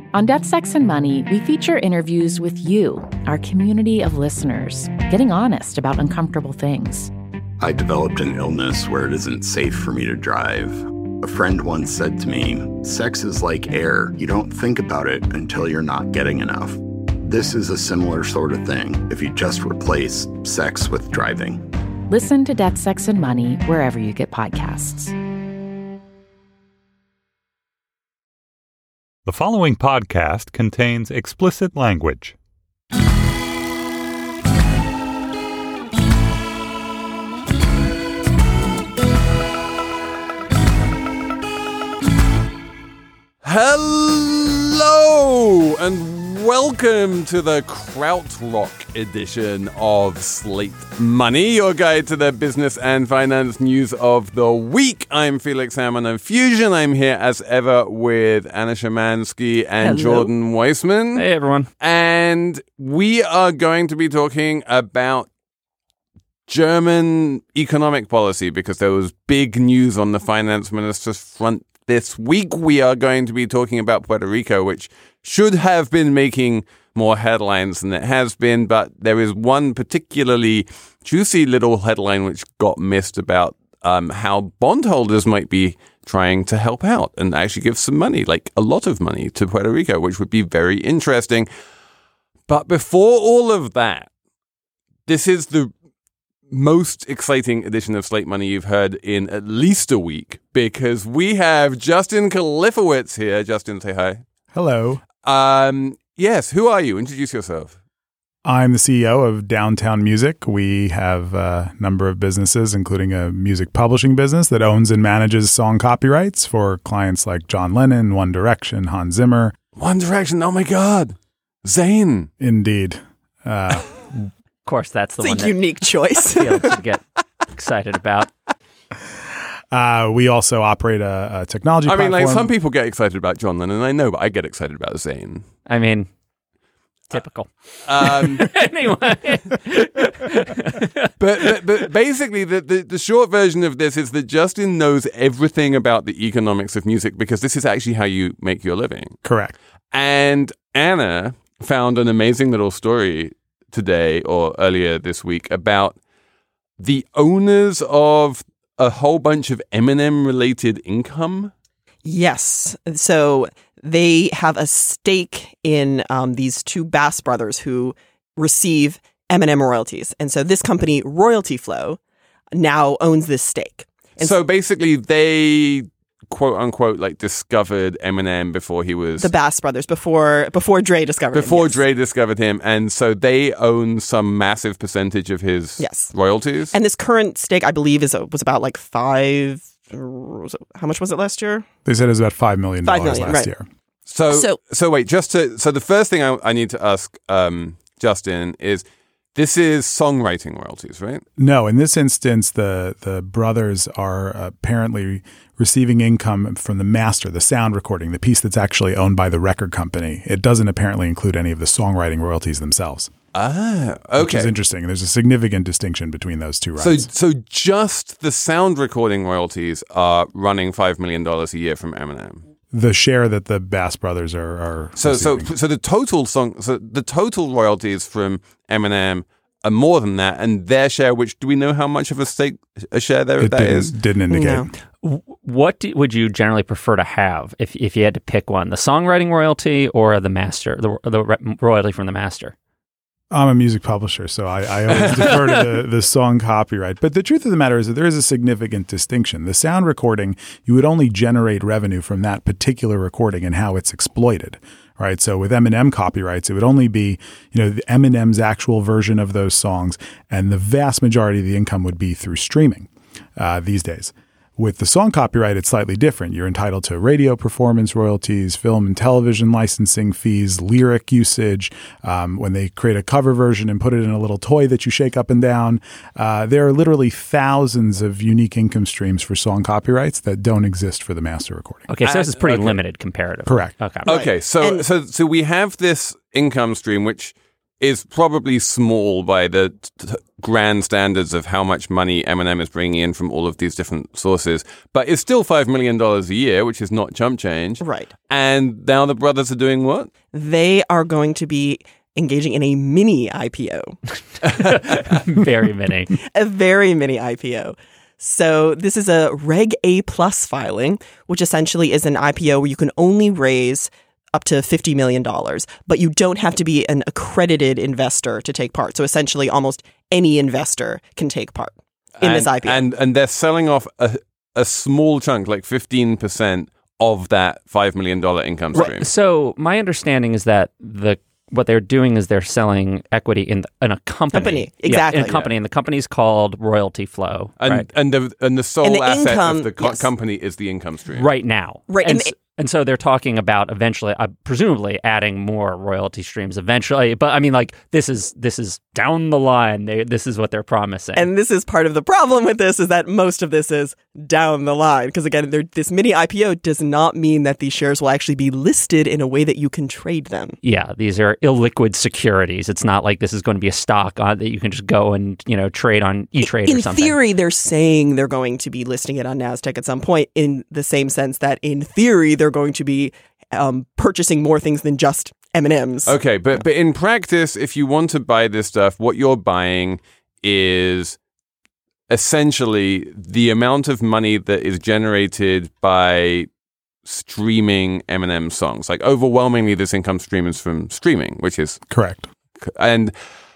On Death, Sex, and Money, we feature interviews with you, our community of listeners, getting honest about uncomfortable things. I developed an illness where it isn't safe for me to drive. A friend once said to me, "Sex is like air. You don't think about it until you're not getting enough." This is a similar sort of thing if you just replace sex with driving. Listen to Death, Sex, and Money wherever you get podcasts. The following podcast contains explicit language. Hello and welcome to the Krautrock edition of Slate Money, your guide to the business and finance news of the week. I'm Felix Salmon of Fusion. I'm here as ever with Anna Szymanski and Hello. Jordan Weissman. Hey, everyone. And we are going to be talking about German economic policy because there was big news on the finance minister's front this week. We are going to be talking about Puerto Rico, which should have been making more headlines than it has been, but there is one particularly juicy little headline which got missed about how bondholders might be trying to help out and actually give some money, like a lot of money, to Puerto Rico, which would be very interesting. But before all of that, this is the most exciting edition of Slate Money you've heard in at least a week, because we have Justin Kalifowitz here. Justin, say hi. Hello. Yes, who are you? Introduce yourself. I'm the CEO of Downtown Music. We have a number of businesses, including a music publishing business that owns and manages song copyrights for clients like John Lennon, One Direction, Hans Zimmer. One Direction, oh my God. Zayn. Indeed. Of course, that's the It's one a unique choice. Felix would get excited about. We also operate a technology platform. Like some people get excited about John Lennon, I know, but I get excited about Zayn. I mean, typical. Anyway. but basically, the short version of this is that Justin knows everything about the economics of music because this is actually how you make your living. Correct. And Anna found an amazing little story today or earlier this week about the owners of a whole bunch of Eminem related income. Yes. So they have a stake in these two Bass brothers who receive Eminem royalties. And so this company, Royalty Flow, now owns this stake. And so basically they, quote unquote, like discovered Eminem before he was... the Bass brothers, before Dre discovered him. Before Yes. Dre discovered him. And so they own some massive percentage of his Yes. royalties. And this current stake, I believe, was about like how much was it last year? They said it was about $5 million $5 million, last right. year. So wait, so the first thing I need to ask Justin is, this is songwriting royalties, right? No, in this instance, the brothers are apparently receiving income from the master, the sound recording, the piece that's actually owned by the record company. It doesn't apparently include any of the songwriting royalties themselves. Ah, okay. Which is interesting. There's a significant distinction between those two rights. So just the sound recording royalties are running $5 million a year from Eminem. The share that the Bass brothers are So receiving. the total royalties from Eminem are more than that, and their share, which do we know how much of a share that is? Didn't indicate. No. What would you generally prefer to have if you had to pick one? The songwriting royalty or the master, the royalty from the master? I'm a music publisher, so I always defer to the song copyright. But the truth of the matter is that there is a significant distinction. The sound recording, you would only generate revenue from that particular recording and how it's exploited, right? So with Eminem copyrights, it would only be, Eminem's actual version of those songs, and the vast majority of the income would be through streaming these days. With the song copyright, it's slightly different. You're entitled to radio performance royalties, film and television licensing fees, lyric usage. When they create a cover version and put it in a little toy that you shake up and down, there are literally thousands of unique income streams for song copyrights that don't exist for the master recording. Okay, so this is pretty limited comparative. Correct. Okay. Okay, so we have this income stream, which is probably small by the grand standards of how much money Eminem is bringing in from all of these different sources, but it's still $5 million a year, which is not chump change. Right. And now the brothers are doing what? They are going to be engaging in a mini IPO. Very many. A very mini IPO. So this is a Reg A+ filing, which essentially is an IPO where you can only raise up to $50 million, but you don't have to be an accredited investor to take part. So essentially almost any investor can take part in this IPO. And they're selling off a small chunk, like 15% of that $5 million income stream. So my understanding is that what they're doing is they're selling equity in a company. Exactly. In a company, and the company's called Royalty Flow. And right? the sole And the asset income, of the yes. company is the income stream. Right now. Right. And so they're talking about eventually, presumably adding more royalty streams eventually. But I mean, like, this is down the line. This is what they're promising. And this is part of the problem with this, is that most of this is down the line. Because again, this mini IPO does not mean that these shares will actually be listed in a way that you can trade them. Yeah, these are illiquid securities. It's not like this is going to be a stock that you can just go and trade on E-Trade or something. In theory, they're saying they're going to be listing it on NASDAQ at some point, in the same sense that in theory they're going to be purchasing more things than just M&Ms. Okay, but in practice, if you want to buy this stuff, what you're buying is essentially the amount of money that is generated by streaming Eminem songs. Like, overwhelmingly, this income stream is from streaming, which is Correct. And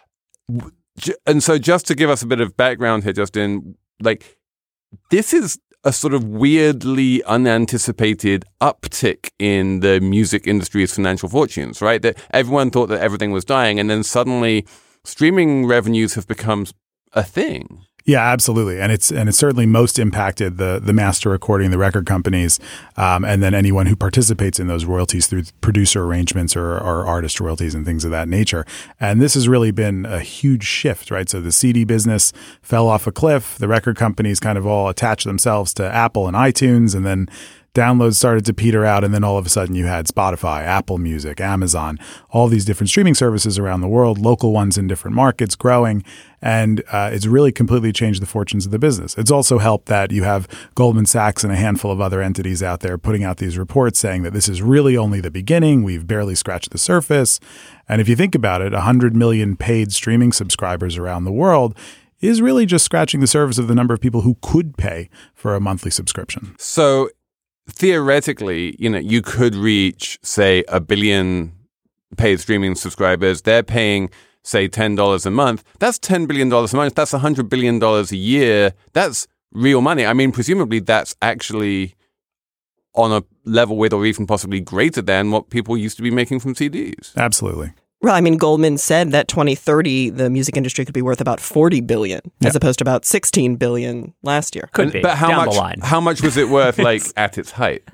so just to give us a bit of background here, Justin, like, this is a sort of weirdly unanticipated uptick in the music industry's financial fortunes, right? That everyone thought that everything was dying, and then suddenly streaming revenues have become a thing. Yeah, absolutely, and it's certainly most impacted the master recording, the record companies, and then anyone who participates in those royalties through producer arrangements or artist royalties and things of that nature. And this has really been a huge shift, right? So the CD business fell off a cliff. The record companies kind of all attached themselves to Apple and iTunes, and then downloads started to peter out, and then all of a sudden you had Spotify, Apple Music, Amazon, all these different streaming services around the world, local ones in different markets growing, and it's really completely changed the fortunes of the business. It's also helped that you have Goldman Sachs and a handful of other entities out there putting out these reports saying that this is really only the beginning. We've barely scratched the surface. And if you think about it, 100 million paid streaming subscribers around the world is really just scratching the surface of the number of people who could pay for a monthly subscription. So theoretically, you could reach, say, 1 billion paid streaming subscribers. They're paying, say, $10 a month. That's $10 billion a month. That's $100 billion a year. That's real money. I mean, presumably that's actually on a level with, or even possibly greater than, what people used to be making from CDs. Absolutely. Well, I mean, Goldman said that 2030, the music industry could be worth about $40 billion, as opposed to about $16 billion last year. Could be. But down the line. how much was it worth, like, at its height?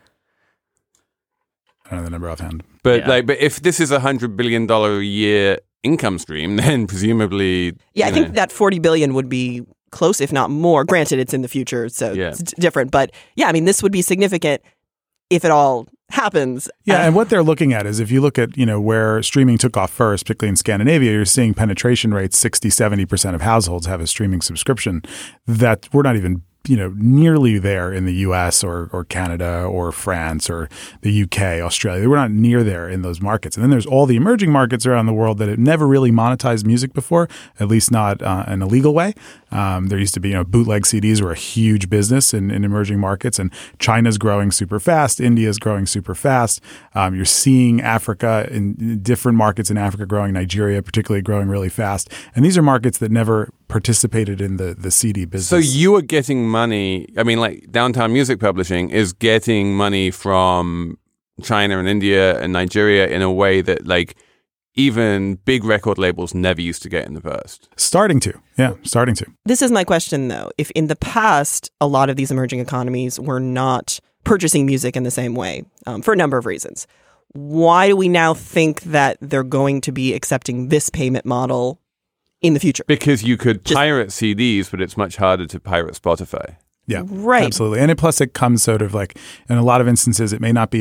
I don't know the number offhand. But but if this is $100 billion a year income stream, then presumably, Yeah, I think that $40 billion would be close, if not more. Granted, it's in the future, so it's different. But yeah, I mean, this would be significant if it all happens. Yeah, and what they're looking at is, if you look at, where streaming took off first, particularly in Scandinavia, you're seeing penetration rates, 60-70% of households have a streaming subscription. That we're not even nearly there in the US or Canada or France or the UK, Australia. We're not near there in those markets. And then there's all the emerging markets around the world that have never really monetized music before, at least not in a legal way. There used to be, bootleg CDs were a huge business in emerging markets, and China's growing super fast. India's growing super fast. You're seeing Africa, in different markets in Africa growing, Nigeria particularly growing really fast. And these are markets that never participated in the CD business. So you are getting money, I mean, like, Downtown Music Publishing is getting money from China and India and Nigeria in a way that, like, even big record labels never used to get in the past. Starting to. This is my question, though. If in the past, a lot of these emerging economies were not purchasing music in the same way, for a number of reasons, why do we now think that they're going to be accepting this payment model in the future? Because you could pirate CDs, but it's much harder to pirate Spotify. Yeah, right. Absolutely. And plus it comes sort of like, in a lot of instances, it may not be a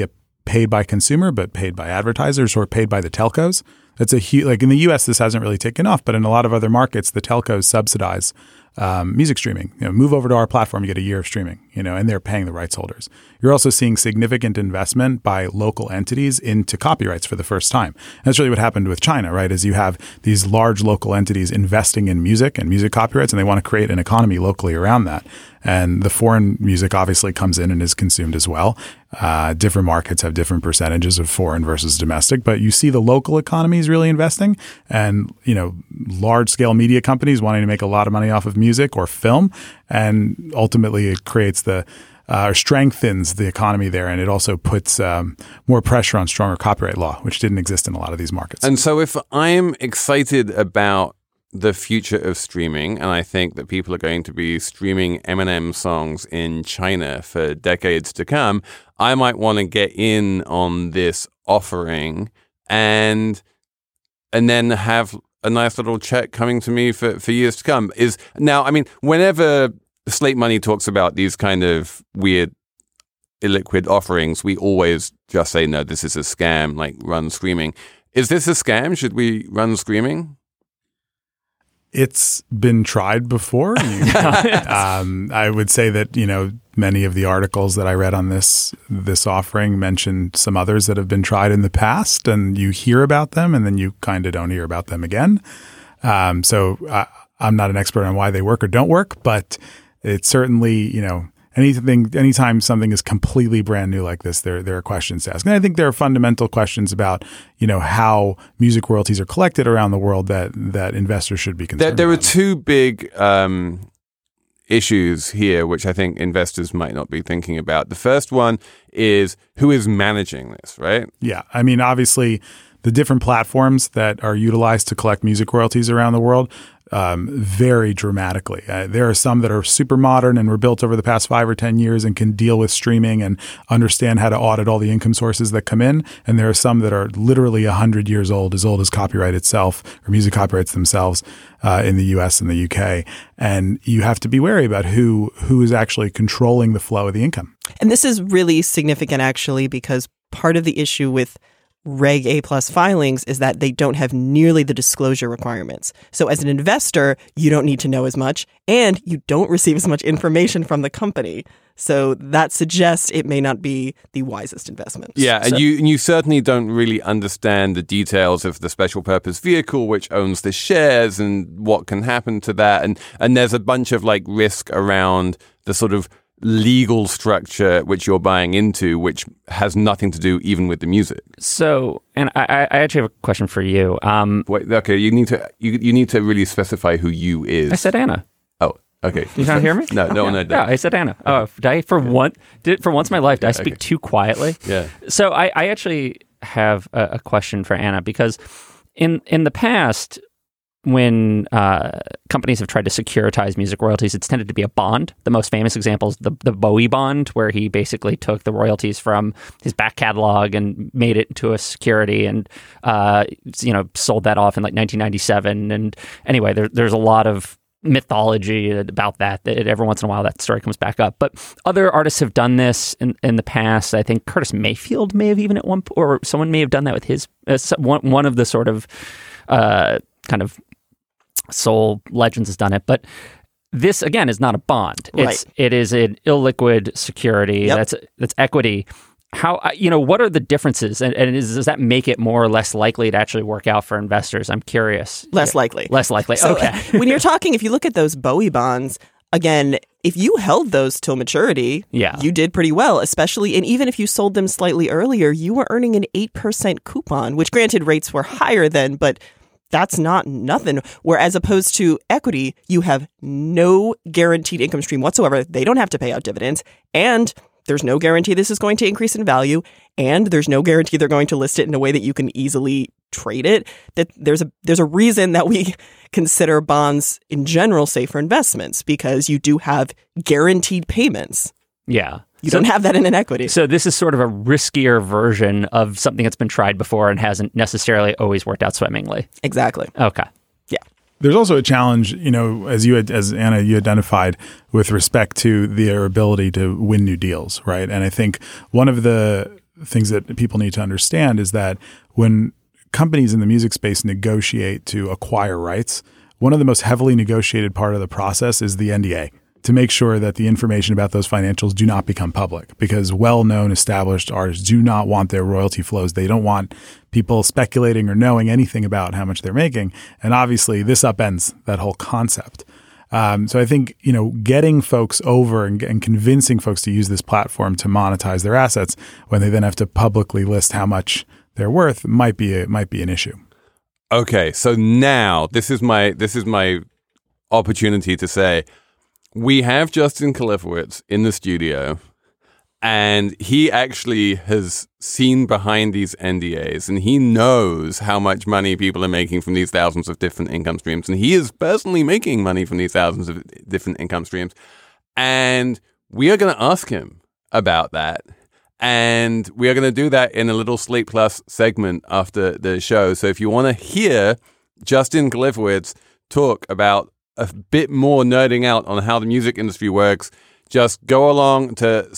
paid by consumer, but paid by advertisers or paid by the telcos. That's a huge, like in the US, this hasn't really taken off, but in a lot of other markets, the telcos subsidize music streaming. Move over to our platform, you get a year of streaming, and they're paying the rights holders. You're also seeing significant investment by local entities into copyrights for the first time. And that's really what happened with China, right? Is you have these large local entities investing in music and music copyrights, and they want to create an economy locally around that. And the foreign music obviously comes in and is consumed as well. Different markets have different percentages of foreign versus domestic, but you see the local economies really investing, and large scale media companies wanting to make a lot of money off of music or film, and ultimately it creates or strengthens the economy there, and it also puts more pressure on stronger copyright law, which didn't exist in a lot of these markets. And so if I'm excited about the future of streaming, and I think that people are going to be streaming Eminem songs in China for decades to come, I might want to get in on this offering and then have a nice little check coming to me for years to come. Whenever Slate Money talks about these kind of weird illiquid offerings, we always just say, no, this is a scam, like run streaming. Is this a scam? Should we run streaming? It's been tried before. I would say that, many of the articles that I read on this offering mentioned some others that have been tried in the past, and you hear about them and then you kind of don't hear about them again. So I'm not an expert on why they work or don't work, but it's certainly, anytime something is completely brand new like this, there are questions to ask. And I think there are fundamental questions about, how music royalties are collected around the world that investors should be concerned about. There are two big issues here, which I think investors might not be thinking about. The first one is who is managing this, right? Yeah. Obviously, the different platforms that are utilized to collect music royalties around the world vary dramatically. There are some that are super modern and were built over the past 5 or 10 years and can deal with streaming and understand how to audit all the income sources that come in. And there are some that are literally 100 years old as copyright itself or music copyrights themselves in the US and the UK. And you have to be wary about who is actually controlling the flow of the income. And this is really significant, actually, because part of the issue with Reg A+ filings is that they don't have nearly the disclosure requirements. So as an investor, you don't need to know as much, and you don't receive as much information from the company. So that suggests it may not be the wisest investment. Yeah, and you certainly don't really understand the details of the special purpose vehicle which owns the shares and what can happen to that. And there's a bunch of risk around the sort of legal structure which you're buying into, which has nothing to do even with the music. So, and I actually have a question for you. Wait, okay, you need to really specify who you is. I said Anna. Oh, okay. You can't hear me? No. Yeah, I said Anna. Oh, for once in my life, did I speak too quietly? Yeah. So I actually have a question for Anna, because in the past, when companies have tried to securitize music royalties, it's tended to be a bond. The most famous example is the Bowie bond, where he basically took the royalties from his back catalog and made it into a security and sold that off in 1997. And anyway, there's a lot of mythology about that every once in a while that story comes back up. But other artists have done this in the past. I think Curtis Mayfield may have even at one point, or someone may have done that with his one of the sort of kind of soul legends has done it. But this, again, is not a bond. Right. It is an illiquid security. Yep. That's equity. How, what are the differences? And does that make it more or less likely to actually work out for investors? I'm curious. Less likely. Less likely. So, okay. When you're talking, if you look at those Bowie bonds, again, if you held those till maturity, you did pretty well, especially, and even if you sold them slightly earlier, you were earning an 8% coupon, which granted rates were higher then, but that's not nothing. Whereas opposed to equity, you have no guaranteed income stream whatsoever. They don't have to pay out dividends, and there's no guarantee this is going to increase in value, and there's no guarantee they're going to list it in a way that you can easily trade it. That there's a reason that we consider bonds in general safer investments, because you do have guaranteed payments. Yeah. You don't have that in an equity. So this is sort of a riskier version of something that's been tried before and hasn't necessarily always worked out swimmingly. Exactly. Okay. Yeah. There's also a challenge, as Anna, you identified with respect to their ability to win new deals, right? And I think one of the things that people need to understand is that when companies in the music space negotiate to acquire rights, one of the most heavily negotiated part of the process is the NDA, to make sure that the information about those financials do not become public, because well-known established artists do not want their royalty flows. They don't want people speculating or knowing anything about how much they're making. And obviously this upends that whole concept. So I think, getting folks over and convincing folks to use this platform to monetize their assets when they then have to publicly list how much they're worth might be an issue. Okay, so now this is my opportunity to say, we have Justin Kalifowitz in the studio, and he actually has seen behind these NDAs, and he knows how much money people are making from these thousands of different income streams, and he is personally making money from these thousands of different income streams. And we are going to ask him about that. And we are going to do that in a little Slate Plus segment after the show. So if you want to hear Justin Kalifowitz talk about a bit more nerding out on how the music industry works, just go along to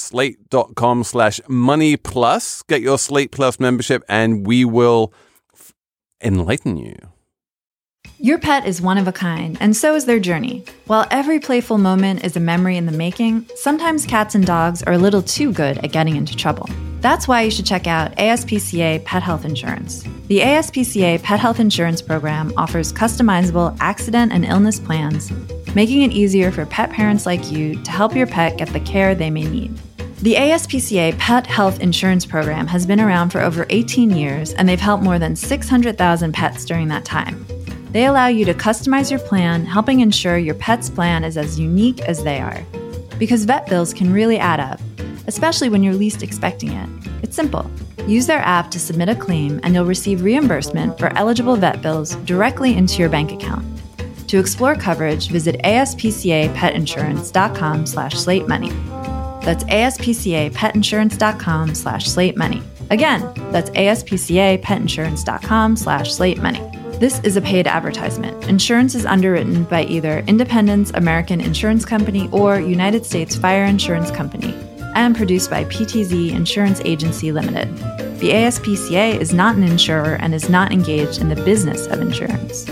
slate.com/moneyplus, get your Slate Plus membership, and we will enlighten you. Your pet is one of a kind, and so is their journey. While every playful moment is a memory in the making, sometimes cats and dogs are a little too good at getting into trouble. That's why you should check out ASPCA Pet Health Insurance. The ASPCA Pet Health Insurance Program offers customizable accident and illness plans, making it easier for pet parents like you to help your pet get the care they may need. The ASPCA Pet Health Insurance Program has been around for over 18 years, and they've helped more than 600,000 pets during that time. They allow you to customize your plan, helping ensure your pet's plan is as unique as they are. Because vet bills can really add up, especially when you're least expecting it. It's simple. Use their app to submit a claim, and you'll receive reimbursement for eligible vet bills directly into your bank account. To explore coverage, visit aspcapetinsurance.com/slatemoney. That's aspcapetinsurance.com/slatemoney. Again, that's aspcapetinsurance.com/slatemoney. This is a paid advertisement. Insurance is underwritten by either Independence American Insurance Company or United States Fire Insurance Company and produced by PTZ Insurance Agency Limited. The ASPCA is not an insurer and is not engaged in the business of insurance.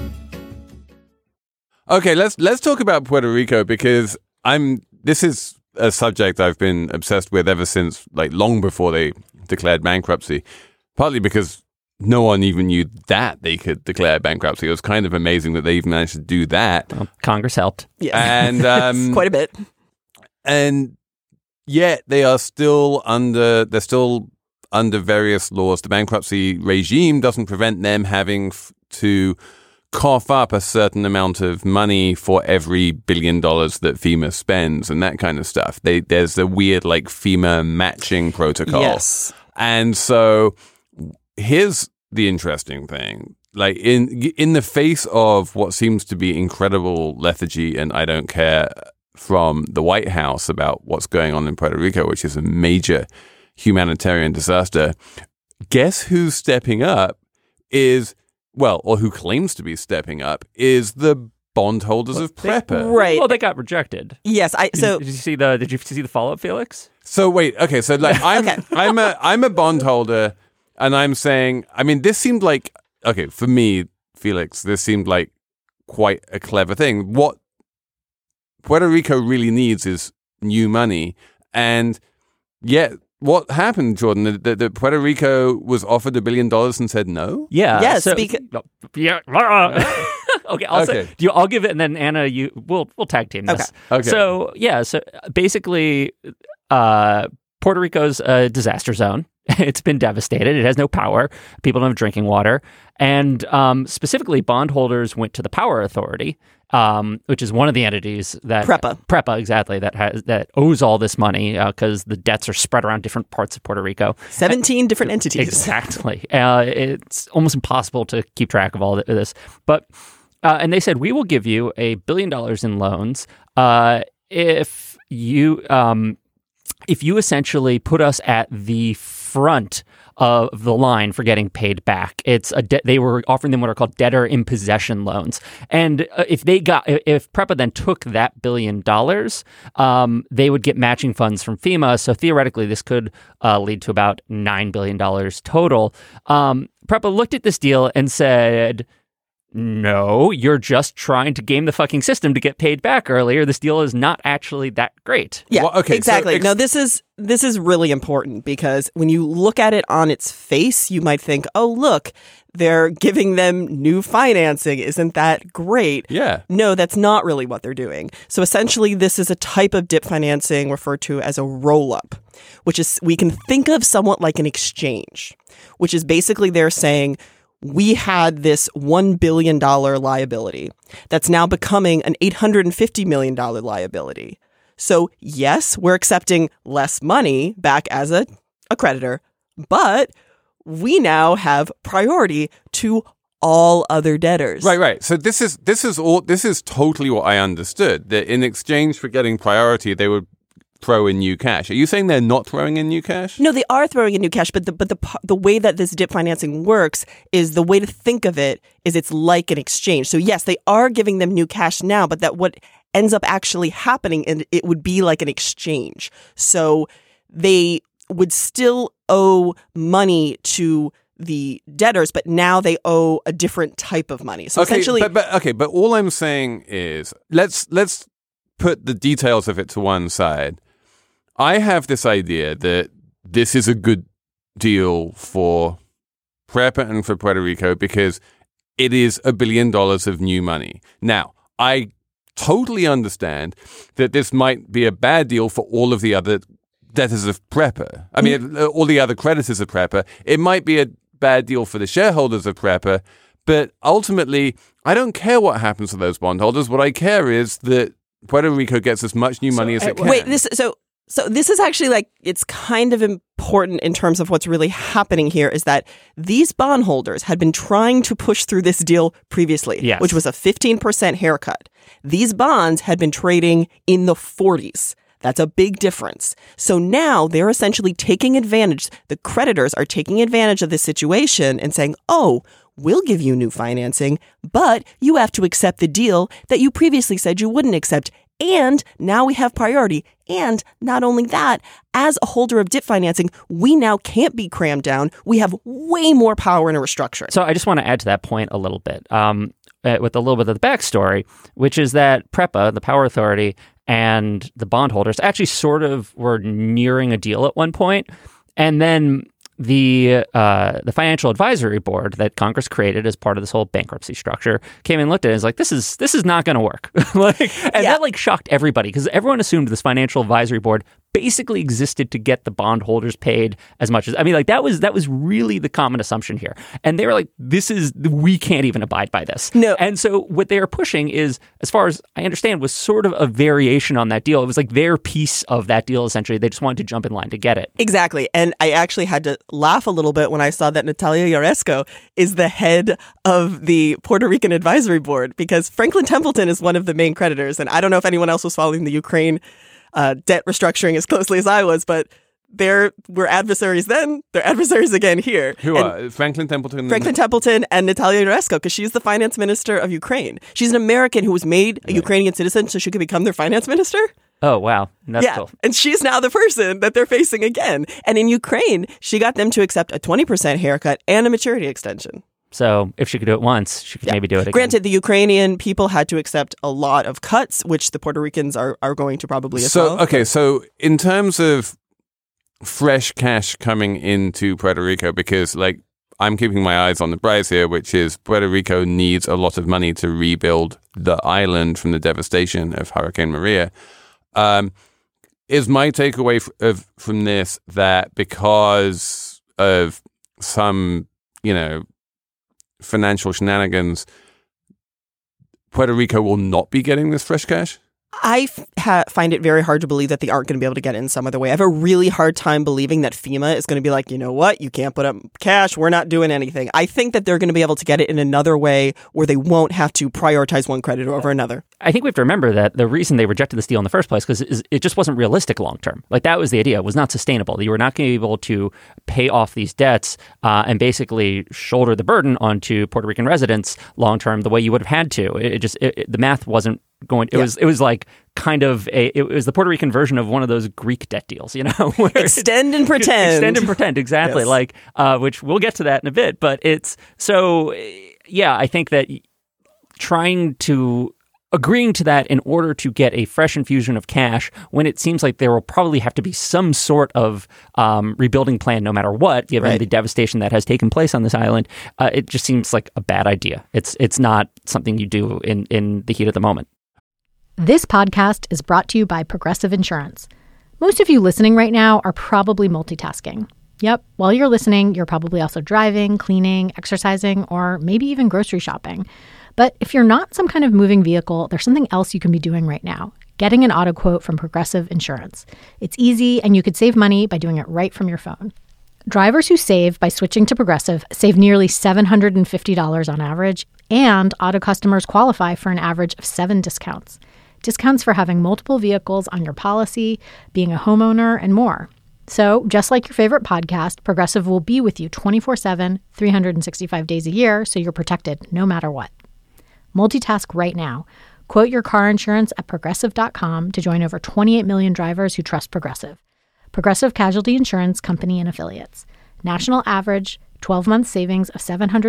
Okay, let's talk about Puerto Rico, because this is a subject I've been obsessed with ever since, long before they declared bankruptcy, partly because no one even knew that they could declare bankruptcy. It was kind of amazing that they even managed to do that. Well, Congress helped. Yeah. And quite a bit. And yet they are still under various laws. The bankruptcy regime doesn't prevent them having to cough up a certain amount of money for every $1 billion that FEMA spends and that kind of stuff. There's a weird FEMA matching protocol. Yes. And so here's the interesting thing. In the face of what seems to be incredible lethargy and I don't care from the White House about what's going on in Puerto Rico, which is a major humanitarian disaster, guess who's stepping up or who claims to be stepping up is the bondholders of PREPA. Right. Well, they got rejected. Yes. Did you see the follow-up, Felix? So wait, okay. So I'm a bondholder. And I'm saying, this seemed for me, Felix, this seemed like quite a clever thing. What Puerto Rico really needs is new money. And yet, what happened, Jordan? That Puerto Rico was offered $1 billion and said no? Yeah. Yes. Okay. I'll give it, and then Anna, we'll tag team this. Okay. So basically, Puerto Rico's a disaster zone. It's been devastated. It has no power. People don't have drinking water. And specifically, bondholders went to the Power Authority, which is one of the entities that PREPA, exactly, that owes all this money because the debts are spread around different parts of Puerto Rico. 17 different entities. Exactly. It's almost impossible to keep track of all of this. But and they said, we will give you $1 billion in loans if you essentially put us at the front of the line for getting paid back. It's they were offering them what are called debtor in possession loans, and if PREPA then took that $1 billion, they would get matching funds from FEMA. So theoretically, this could lead to about $9 billion total. PREPA looked at this deal and said, no, you're just trying to game the fucking system to get paid back earlier. This deal is not actually that great. Yeah, well, okay, exactly. So no, this is really important because when you look at it on its face, you might think, oh, look, they're giving them new financing. Isn't that great? Yeah. No, that's not really what they're doing. So essentially, this is a type of DIP financing referred to as a roll-up, which is, we can think of somewhat like an exchange, which is basically they're saying, we had this $1 billion liability that's now becoming an $850 million liability. So yes, we're accepting less money back as a creditor, but we now have priority to all other debtors. Right. So this is totally what I understood. That in exchange for getting priority, they would throw in new cash. Are you saying they're not throwing in new cash? No, they are throwing in new cash, but the way that this DIP financing works is the way to think of it is it's like an exchange. So yes, they are giving them new cash now, but that what ends up actually happening, and it would be like an exchange. So they would still owe money to the debtors, but now they owe a different type of money. So essentially, but all I'm saying is let's put the details of it to one side. I have this idea that this is a good deal for PREPA and for Puerto Rico because it is $1 billion of new money. Now, I totally understand that this might be a bad deal for all of the other debtors of PREPA. I mean, all the other creditors of PREPA. It might be a bad deal for the shareholders of PREPA, but ultimately, I don't care what happens to those bondholders. What I care is that Puerto Rico gets as much new money as it can. Wait, So this is actually like, it's kind of important in terms of what's really happening here is that these bondholders had been trying to push through this deal previously, yes, which was a 15% haircut. These bonds had been trading in the 40s. That's a big difference. So now they're essentially taking advantage. The creditors are taking advantage of this situation and saying, oh, we'll give you new financing, but you have to accept the deal that you previously said you wouldn't accept. And now we have priority. And not only that, as a holder of DIP financing, we now can't be crammed down. We have way more power in a restructuring. So I just want to add to that point a little bit with a little bit of the backstory, which is that PREPA, the power authority, and the bondholders actually sort of were nearing a deal at one point. And then the financial advisory board that Congress created as part of this whole bankruptcy structure came and looked at it and was like, this is not going to work. That shocked everybody because everyone assumed this financial advisory board basically existed to get the bondholders paid as much as, that was really the common assumption here. And they were like, we can't even abide by this. No. And so what they are pushing is, as far as I understand, was sort of a variation on that deal. It was like their piece of that deal, essentially. They just wanted to jump in line to get it. Exactly. And I actually had to laugh a little bit when I saw that Natalia Yaresco is the head of the Puerto Rican Advisory Board because Franklin Templeton is one of the main creditors. And I don't know if anyone else was following the Ukraine debt restructuring as closely as I was, but they were adversaries then. They're adversaries again here. Who are Franklin Templeton? Franklin Templeton and Natalia Yaresco, because she's the finance minister of Ukraine. She's an American who was made a Ukrainian citizen so she could become their finance minister. Oh, wow. That's cool. And she's now the person that they're facing again. And in Ukraine, she got them to accept a 20% haircut and a maturity extension. So if she could do it once, she could maybe do it again. Granted, the Ukrainian people had to accept a lot of cuts, which the Puerto Ricans are going to probably as well. Okay, so in terms of fresh cash coming into Puerto Rico, because I'm keeping my eyes on the prize here, which is Puerto Rico needs a lot of money to rebuild the island from the devastation of Hurricane Maria. Is my takeaway from this that because of some, financial shenanigans, Puerto Rico will not be getting this fresh cash? I find it very hard to believe that they aren't going to be able to get it in some other way. I have a really hard time believing that FEMA is going to be like, you know what, you can't put up cash, we're not doing anything. I think that they're going to be able to get it in another way where they won't have to prioritize one creditor over another. I think we have to remember that the reason they rejected this deal in the first place because it just wasn't realistic long term. Like that was the idea. It was not sustainable. You were not going to be able to pay off these debts and basically shoulder the burden onto Puerto Rican residents long term the way you would have had to. The math wasn't going. It was like kind of it was the Puerto Rican version of one of those Greek debt deals, you know, where extend and pretend. Extend and pretend, exactly. Yes. Which we'll get to that in a bit. But it's so I think that agreeing to that in order to get a fresh infusion of cash when it seems like there will probably have to be some sort of rebuilding plan no matter what, given the devastation that has taken place on this island, it just seems like a bad idea. It's not something you do in the heat of the moment. This podcast is brought to you by Progressive Insurance. Most of you listening right now are probably multitasking. Yep, while you're listening, you're probably also driving, cleaning, exercising, or maybe even grocery shopping. But if you're not some kind of moving vehicle, there's something else you can be doing right now, getting an auto quote from Progressive Insurance. It's easy, and you could save money by doing it right from your phone. Drivers who save by switching to Progressive save nearly $750 on average, and auto customers qualify for an average of 7 discounts. Discounts for having multiple vehicles on your policy, being a homeowner, and more. So, just like your favorite podcast, Progressive will be with you 24/7, 365 days a year, so you're protected no matter what. Multitask right now. Quote your car insurance at Progressive.com to join over 28 million drivers who trust Progressive. Progressive Casualty Insurance Company and Affiliates. National average 12-month savings of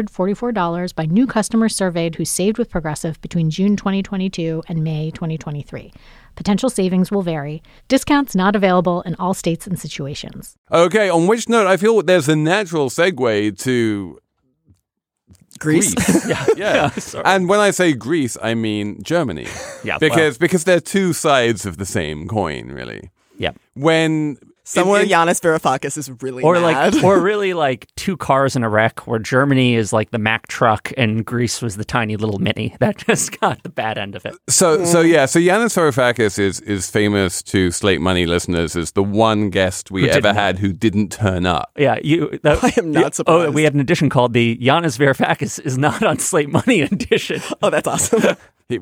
$744 by new customers surveyed who saved with Progressive between June 2022 and May 2023. Potential savings will vary. Discounts not available in all states and situations. Okay, on which note, I feel there's a natural segue to Greece. Yeah. And when I say Greece, I mean Germany. Yeah, because they're two sides of the same coin, really. Yeah. Yanis Varoufakis is really mad. Or really like two cars in a wreck where Germany is like the Mack truck and Greece was the tiny little Mini that just got the bad end of it. So Yanis Varoufakis is famous to Slate Money listeners as the one guest we ever had who didn't turn up. Yeah, I am not surprised. Oh, we had an edition called the Yanis Varoufakis is not on Slate Money edition. Oh, that's awesome.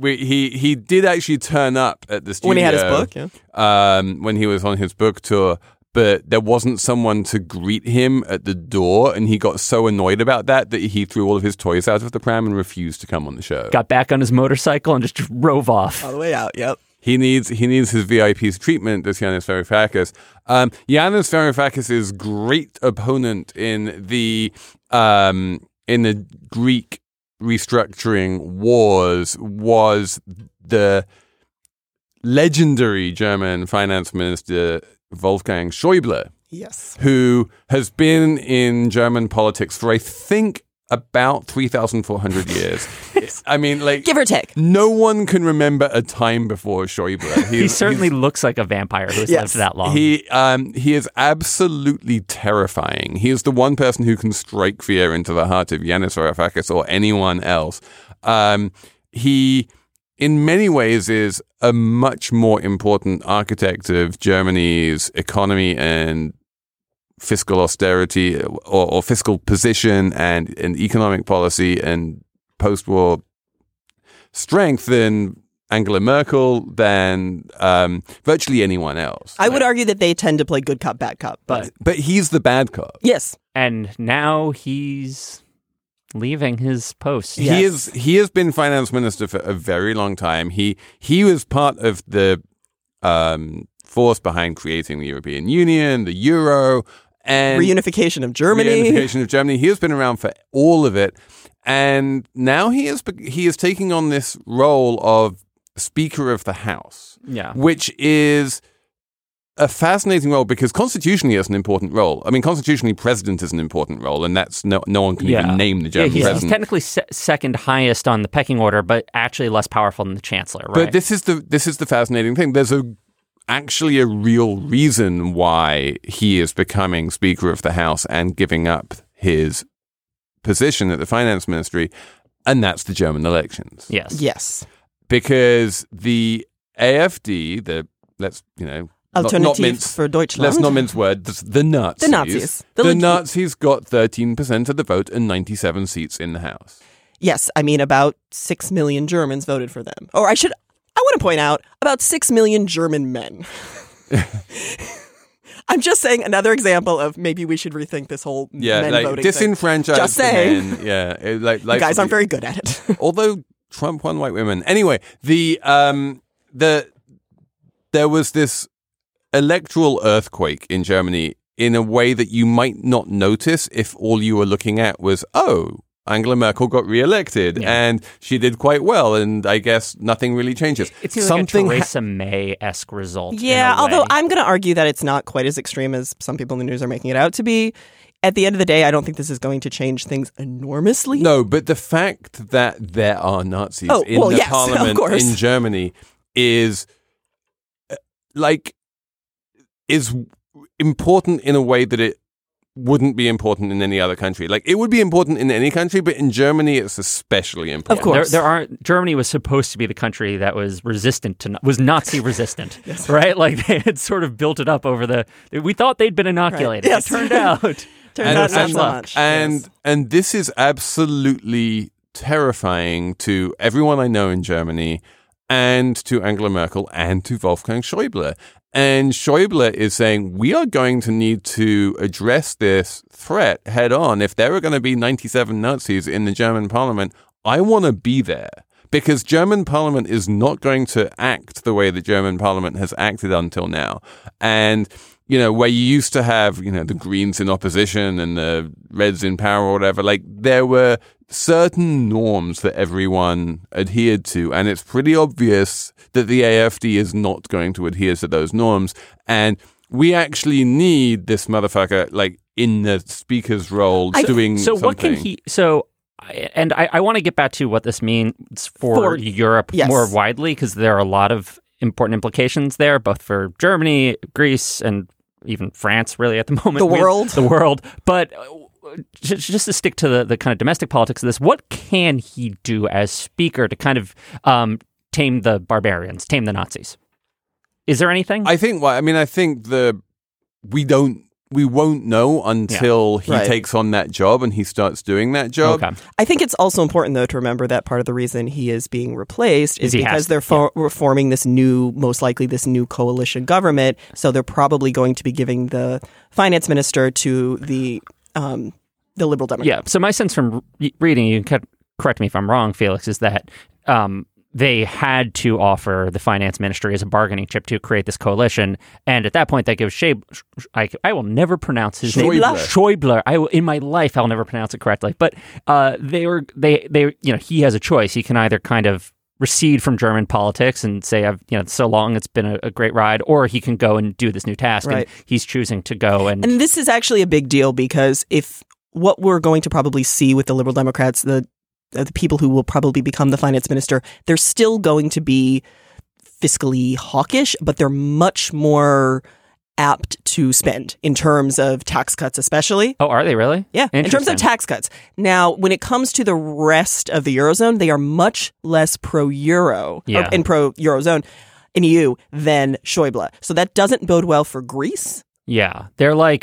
He did actually turn up at the studio when he had his book. Yeah. When he was on his book tour. But there wasn't someone to greet him at the door, and he got so annoyed about that he threw all of his toys out of the pram and refused to come on the show. Got back on his motorcycle and just drove off. All the way out, yep. He needs his VIP's treatment, does Yanis Varoufakis. Yanis Varoufakis' great opponent in the Greek restructuring wars was the legendary German finance minister Wolfgang Schäuble, yes, who has been in German politics for, I think, about 3,400 years. I mean, like, give or take. No one can remember a time before Schäuble. He certainly looks like a vampire who has lived that long. He is absolutely terrifying. He is the one person who can strike fear into the heart of Yanis Varoufakis or anyone else. He, in many ways, is a much more important architect of Germany's economy and fiscal austerity or fiscal position and economic policy and post-war strength than Angela Merkel, than virtually anyone else. I would argue that they tend to play good cop, bad cop. But he's the bad cop. Yes. And now he's leaving his post. Yes. He has been finance minister for a very long time. He was part of the force behind creating the European Union, the Euro, and reunification of Germany. He has been around for all of it, and now he is taking on this role of Speaker of the House. Yeah, which is a fascinating role because constitutionally it's an important role. I mean, constitutionally, president is an important role, and that's no one can even name the German president. He's technically second highest on the pecking order, but actually less powerful than the chancellor. Right? But this is the fascinating thing. There's actually a real reason why he is becoming Speaker of the House and giving up his position at the finance ministry, and that's the German elections. Yes. Yes. Because the AfD, let's Alternative for Deutschland. Let's not mince words. The Nazis. The Nazis. The Nazis got 13% of the vote and 97 seats in the House. Yes, I mean about 6 million Germans voted for them. Or I want to point out about 6 million German men. I'm just saying another example of maybe we should rethink this whole men voting disenfranched thing. Just saying. men. Yeah, you guys aren't very good at it. Although Trump won white women. Anyway, there was this electoral earthquake in Germany in a way that you might not notice if all you were looking at was, Angela Merkel got reelected and she did quite well, and I guess nothing really changes. It seems like a Theresa May-esque result. Yeah, although I'm going to argue that it's not quite as extreme as some people in the news are making it out to be. At the end of the day, I don't think this is going to change things enormously. No, but the fact that there are Nazis in the parliament in Germany is important in a way that it wouldn't be important in any other country. Like, it would be important in any country, but in Germany, it's especially important. Of course. Germany was supposed to be the country that was was Nazi resistant, yes. Right? Like, they had sort of built it up we thought they'd been inoculated. Right. Yes. It turned out. Not so much. And this is absolutely terrifying to everyone I know in Germany, and to Angela Merkel, and to Wolfgang Schäuble. And Schäuble is saying, we are going to need to address this threat head on. If there are going to be 97 Nazis in the German parliament, I want to be there. Because German parliament is not going to act the way the German parliament has acted until now. And, where you used to have, the Greens in opposition and the Reds in power or whatever, like, there were certain norms that everyone adhered to. And it's pretty obvious that the AfD is not going to adhere to those norms. And we actually need this motherfucker, like, in the speaker's role doing something. What can he... And I want to get back to what this means for Europe more widely, because there are a lot of important implications there, both for Germany, Greece, and even France, really, at the moment. The world. But just to stick to the kind of domestic politics of this, what can he do as speaker to kind of tame the barbarians, tame the Nazis? Is there anything? I think we won't know until he takes on that job and he starts doing that job. Okay. I think it's also important, though, to remember that part of the reason he is being replaced is because they're forming this new coalition government. So they're probably going to be giving the finance minister to the Liberal Democrats. Yeah. So my sense from reading, you can correct me if I'm wrong, Felix, is that they had to offer the finance ministry as a bargaining chip to create this coalition, and at that point, that gives I will never pronounce his name. Schäuble. In my life, I'll never pronounce it correctly. But he has a choice. He can either kind of recede from German politics and say, so long, it's been a great ride, or he can go and do this new task. Right. And he's choosing to go. And this is actually a big deal, because if what we're going to probably see with the Liberal Democrats, the people who will probably become the finance minister, they're still going to be fiscally hawkish, but they're much more apt to spend in terms of tax cuts, especially. Oh, are they really? Yeah, in terms of tax cuts. Now, when it comes to the rest of the Eurozone, they are much less pro-Euro and pro-Eurozone in EU than Schäuble. So that doesn't bode well for Greece. Yeah, they're like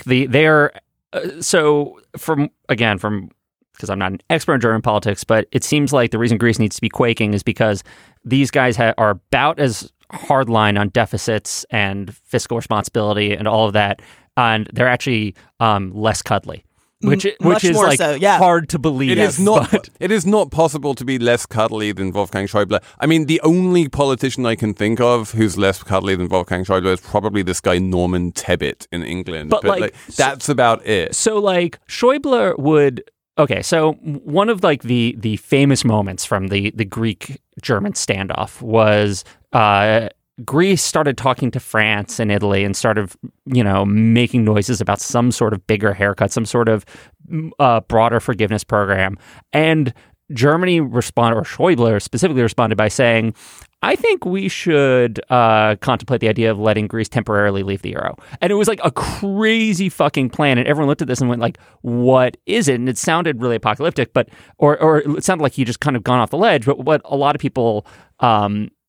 because I'm not an expert in German politics, but it seems like the reason Greece needs to be quaking is because these guys are about as hardline on deficits and fiscal responsibility and all of that, and they're actually less cuddly, which is like hard to believe. It is not possible to be less cuddly than Wolfgang Schäuble. I mean, the only politician I can think of who's less cuddly than Wolfgang Schäuble is probably this guy Norman Tebbit in England, but that's about it. So Schäuble would. Okay, so one of the famous moments from the Greek-German standoff was Greece started talking to France and Italy and started, making noises about some sort of bigger haircut, some sort of broader forgiveness program. And Germany responded, or Schäuble specifically responded by saying, I think we should contemplate the idea of letting Greece temporarily leave the euro. And it was like a crazy fucking plan. And everyone looked at this and went like, what is it? And it sounded really apocalyptic, but or it sounded like he just kind of gone off the ledge. But what a lot of people kind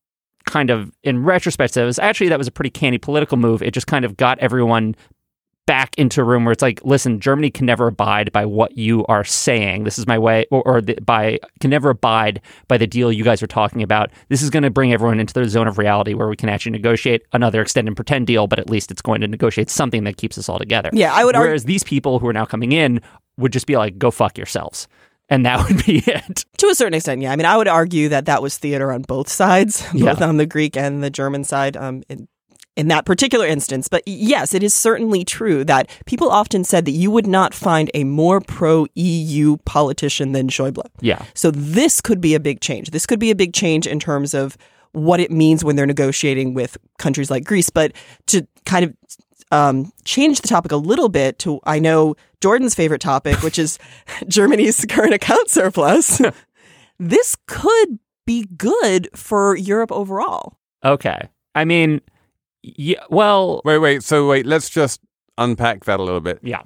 kind of, in retrospect, that was a pretty canny political move. It just kind of got everyone back into a room where it's like, listen, Germany can never abide by what you are saying. This is my way, can never abide by the deal you guys are talking about. This is going to bring everyone into the zone of reality where we can actually negotiate another extend and pretend deal, but at least it's going to negotiate something that keeps us all together. Yeah, I would Whereas these people who are now coming in would just be like, go fuck yourselves. And that would be it. To a certain extent, yeah. I mean, I would argue that was theater on both sides, both on the Greek and the German side. In that particular instance. But yes, it is certainly true that people often said that you would not find a more pro-EU politician than Schäuble. Yeah. So this could be a big change. This could be a big change in terms of what it means when they're negotiating with countries like Greece. But to kind of change the topic a little bit to, I know, Jordan's favorite topic, which is Germany's current account surplus, this could be good for Europe overall. Okay. I mean... yeah, well... Wait. Let's just unpack that a little bit. Yeah.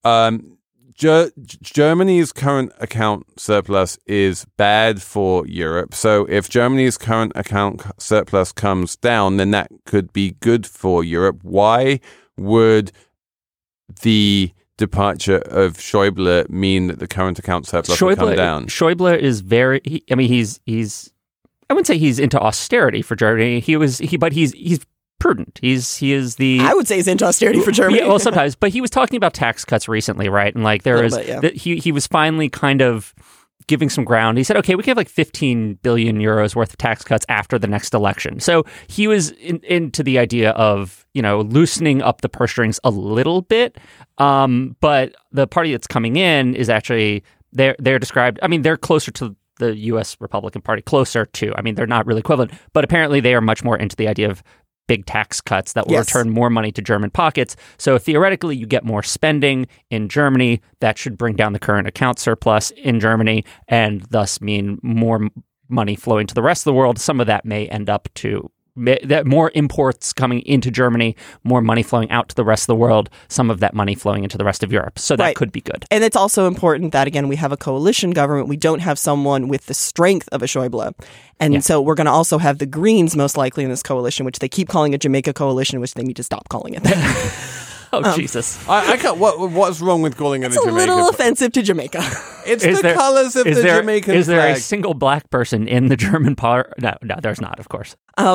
Germany's current account surplus is bad for Europe. So if Germany's current account surplus comes down, then that could be good for Europe. Why would the departure of Schäuble mean that the current account surplus will come down? Schäuble is very... he's... I wouldn't say he's into austerity for Germany. But he's prudent. He is the... I would say he's into austerity for Germany. Yeah, well, sometimes. But he was talking about tax cuts recently, right? And like he was finally kind of giving some ground. He said, okay, we can have like 15 billion euros worth of tax cuts after the next election. So he was into the idea of, loosening up the purse strings a little bit. But the party that's coming in is actually, they're described, they're closer to the U.S. Republican Party, they're not really equivalent, but apparently they are much more into the idea of big tax cuts that will return more money to German pockets. So theoretically, you get more spending in Germany. That should bring down the current account surplus in Germany and thus mean more money flowing to the rest of the world. Some of that may end up to that more imports coming into Germany, more money flowing out to the rest of the world, some of that money flowing into the rest of Europe. So that could be good. And it's also important that, again, we have a coalition government. We don't have someone with the strength of a Schäuble. And so we're going to also have the Greens most likely in this coalition, which they keep calling a Jamaica coalition, which they need to stop calling it that. Oh, Jesus. I can't. What's wrong with calling it a Jamaica? It's a little offensive to Jamaica. It's the colors of the Jamaican flag. Is there a single black person in the German parliament? No, there's not, of course.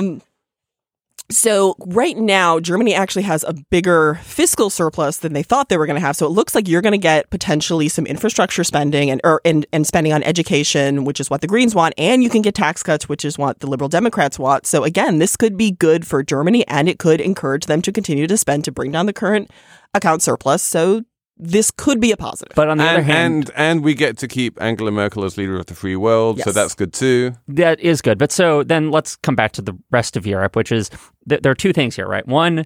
So right now, Germany actually has a bigger fiscal surplus than they thought they were going to have. So it looks like you're going to get potentially some infrastructure spending and spending on education, which is what the Greens want. And you can get tax cuts, which is what the Liberal Democrats want. So again, this could be good for Germany, and it could encourage them to continue to spend to bring down the current account surplus. So this could be a positive. But on the other hand... And we get to keep Angela Merkel as leader of the free world, so that's good too. That is good. But so then let's come back to the rest of Europe, which is, there are two things here, right? One,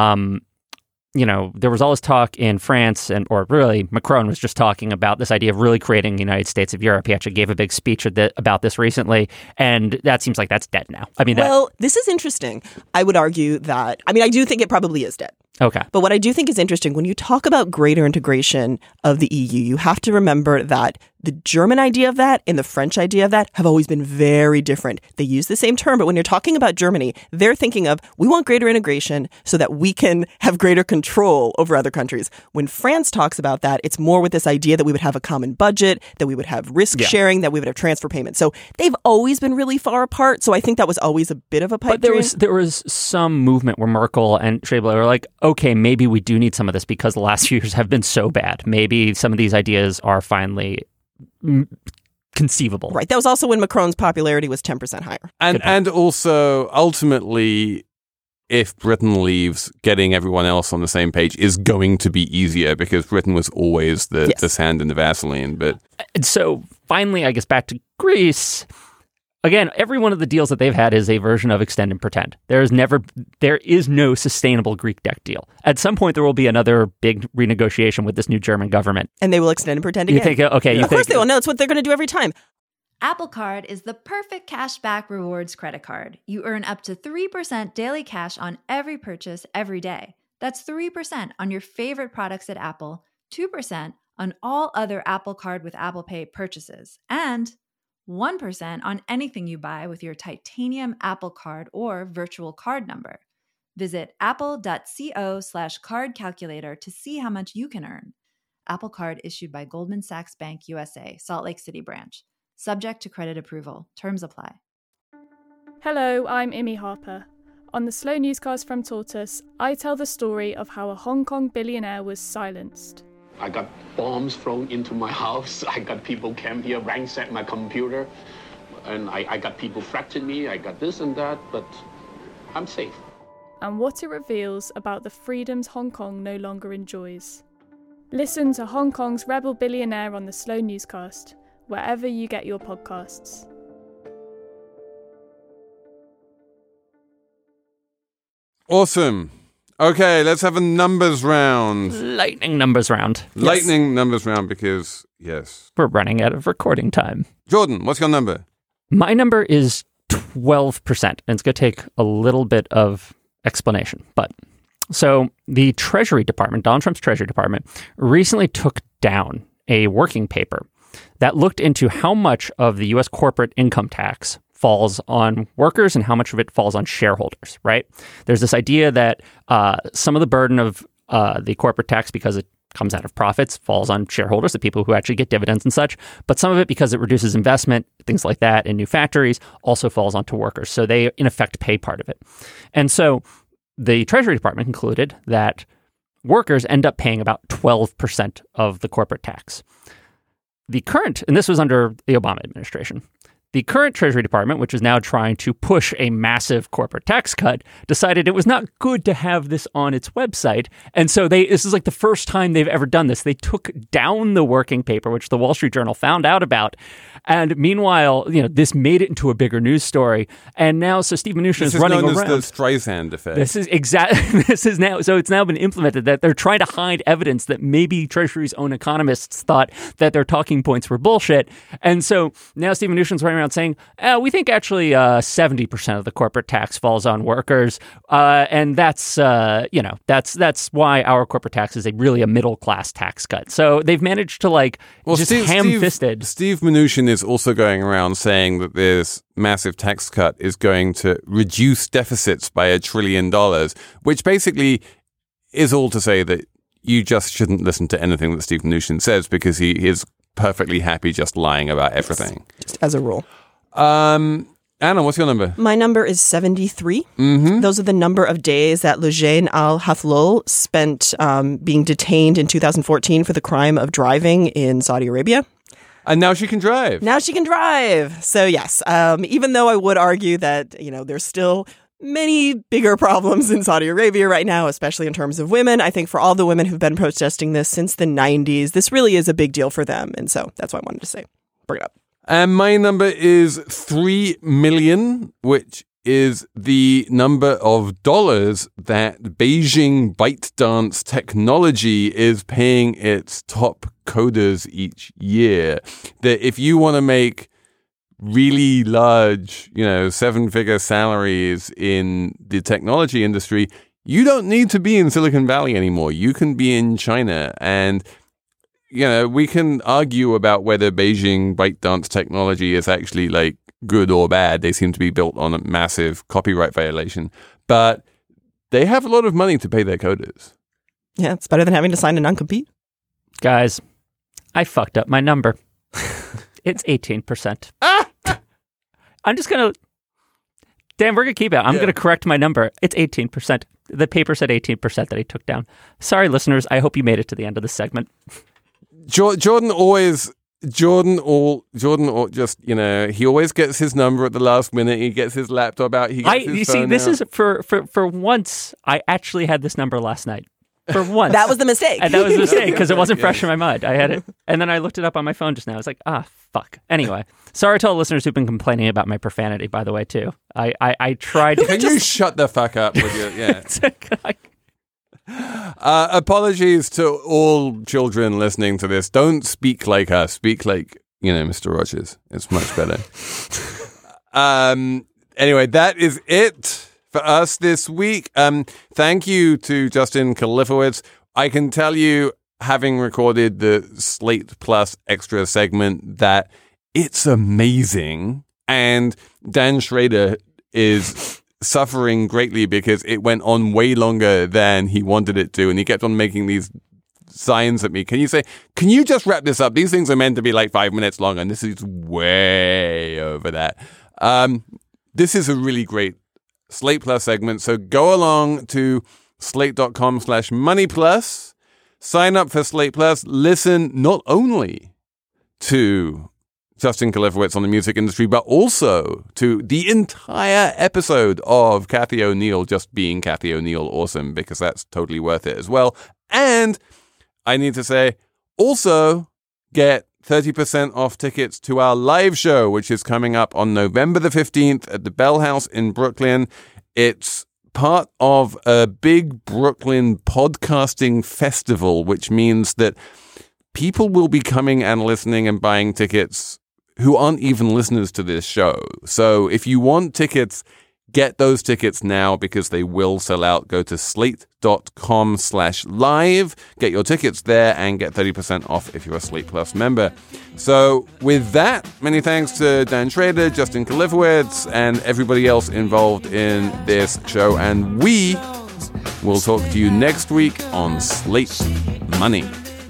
there was all this talk in France, or really Macron was just talking about this idea of really creating the United States of Europe. He actually gave a big speech about this recently, and that seems like that's dead now. This is interesting. I would argue that, I do think it probably is dead. Okay. But what I do think is interesting, when you talk about greater integration of the EU, you have to remember that the German idea of that and the French idea of that have always been very different. They use the same term, but when you're talking about Germany, they're thinking of, we want greater integration so that we can have greater control over other countries. When France talks about that, it's more with this idea that we would have a common budget, that we would have risk sharing, that we would have transfer payments. So they've always been really far apart. So I think that was always a bit of a pipe dream. But there was some movement where Merkel and Schäuble were like, okay, maybe we do need some of this because the last few years have been so bad. Maybe some of these ideas are finally conceivable. Right. That was also when Macron's popularity was 10% higher. And also, ultimately, if Britain leaves, getting everyone else on the same page is going to be easier because Britain was always the sand in the Vaseline. But so finally, I guess back to Greece. Again, every one of the deals that they've had is a version of extend and pretend. There is no sustainable Greek debt deal. At some point, there will be another big renegotiation with this new German government. And they will extend and pretend again. You think, okay. Of course they will. No, it's what they're going to do every time. Apple Card is the perfect cashback rewards credit card. You earn up to 3% daily cash on every purchase every day. That's 3% on your favorite products at Apple, 2% on all other Apple Card with Apple Pay purchases, and 1% on anything you buy with your titanium Apple Card or virtual card number. Visit apple.co/card calculator to see how much you can earn. Apple Card issued by Goldman Sachs Bank USA, Salt Lake City branch. Subject to credit approval. Terms apply. Hello, I'm Imi Harper. On the Slow Newscast from Tortoise, I tell the story of how a Hong Kong billionaire was silenced. I got bombs thrown into my house. I got people came here, ransacked my computer. And I got people threatening me. I got this and that, but I'm safe. And what it reveals about the freedoms Hong Kong no longer enjoys. Listen to Hong Kong's rebel billionaire on the Slow Newscast, wherever you get your podcasts. Awesome. Okay, let's have a numbers round. Lightning numbers round. Lightning numbers round because, yes. We're running out of recording time. Jordan, what's your number? My number is 12%, and it's going to take a little bit of explanation. But so the Treasury Department, Donald Trump's Treasury Department, recently took down a working paper that looked into how much of the U.S. corporate income tax falls on workers and how much of it falls on shareholders, right? There's this idea that some of the burden of the corporate tax, because it comes out of profits, falls on shareholders, the people who actually get dividends and such. But some of it, because it reduces investment, things like that, in new factories, also falls onto workers. So they, in effect, pay part of it. And so the Treasury Department concluded that workers end up paying about 12% of the corporate tax. The current, and this was under the Obama administration, the current Treasury Department, which is now trying to push a massive corporate tax cut, decided it was not good to have this on its website. And so this is like the first time they've ever done this. They took down the working paper, which the Wall Street Journal found out about. And meanwhile, this made it into a bigger news story. And now, so Steve Mnuchin is running around. This is known as the Streisand effect. This is exactly, so it's now been implemented that they're trying to hide evidence that maybe Treasury's own economists thought that their talking points were bullshit. And so now Steve Mnuchin's running around saying, we think actually 70% of the corporate tax falls on workers, and that's why our corporate tax is really a middle class tax cut. So they've managed to ham-fisted. Steve Mnuchin is also going around saying that this massive tax cut is going to reduce deficits by $1 trillion, which basically is all to say that you just shouldn't listen to anything that Steve Mnuchin says because he is perfectly happy just lying about everything. Just as a rule. Anna, what's your number? My number is 73. Mm-hmm. Those are the number of days that Loujain al-Hathlul spent being detained in 2014 for the crime of driving in Saudi Arabia. And now she can drive. Now she can drive. So yes, even though I would argue that, there's still many bigger problems in Saudi Arabia right now, especially in terms of women. I think for all the women who've been protesting this since the 90s, this really is a big deal for them. And so that's what I wanted to say. Bring it up. And my number is 3 million, which is the number of dollars that Beijing ByteDance Technology is paying its top coders each year. That if you want to make really large, 7-figure salaries in the technology industry, you don't need to be in Silicon Valley anymore. You can be in China. And we can argue about whether Beijing ByteDance Technology is actually good or bad. They seem to be built on a massive copyright violation, but they have a lot of money to pay their coders. Yeah, it's better than having to sign a non-compete. Guys, I fucked up my number. It's 18%. I'm just going to... Dan, we're going to keep it. I'm going to correct my number. It's 18%. The paper said 18% that he took down. Sorry, listeners. I hope you made it to the end of the segment. Jordan just, he always gets his number at the last minute. He gets his laptop out. He gets his phone this out. Is for once, I actually had this number last night. For once. That was the mistake. And that was the mistake because it wasn't fresh in my mind. I had it. And then I looked it up on my phone just now. I was like, fuck. Anyway, sorry to all listeners who've been complaining about my profanity, by the way, too. I tried to... Can you shut the fuck up with your... Yeah. Apologies to all children listening to this. Don't speak like us. Speak like, Mr. Rogers. It's much better. Anyway, that is it for us this week. Thank you to Justin Kalifowitz. I can tell you, having recorded the Slate Plus extra segment, that It's amazing. And Dan Schrader is suffering greatly because it went on way longer than he wanted it to. And he kept on making these signs at me. Can you just wrap this up? These things are meant to be like 5 minutes long, and this is way over that. This is a really great Slate Plus segment. So go along to slate.com/moneyplus, sign up for Slate Plus, listen not only to Justin Kalifowitz on the music industry, but also to the entire episode of Cathy O'Neil just being Cathy O'Neil awesome, because that's totally worth it as well. And I need to say, also get 30% off tickets to our live show, which is coming up on November the 15th at the Bell House in Brooklyn. It's part of a big Brooklyn podcasting festival, which means that people will be coming and listening and buying tickets who aren't even listeners to this show. So if you want tickets, get those tickets now because they will sell out. Go to slate.com/live, get your tickets there, and get 30% off if you're a Slate Plus member. So with that, many thanks to Dan Schrader, Justin Kalifowitz, and everybody else involved in this show. And we will talk to you next week on Slate Money.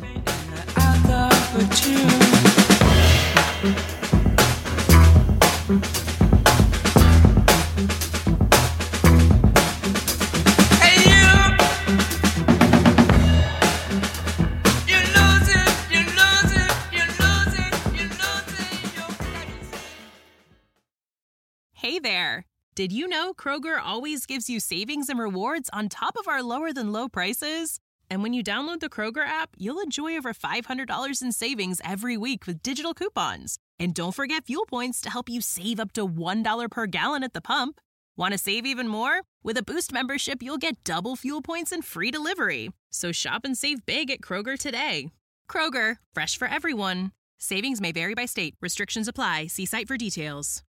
Hey there! Did you know Kroger always gives you savings and rewards on top of our lower-than-low prices? And when you download the Kroger app, you'll enjoy over $500 in savings every week with digital coupons. And don't forget fuel points to help you save up to $1 per gallon at the pump. Want to save even more? With a Boost membership, you'll get double fuel points and free delivery. So shop and save big at Kroger today. Kroger, fresh for everyone. Savings may vary by state. Restrictions apply. See site for details.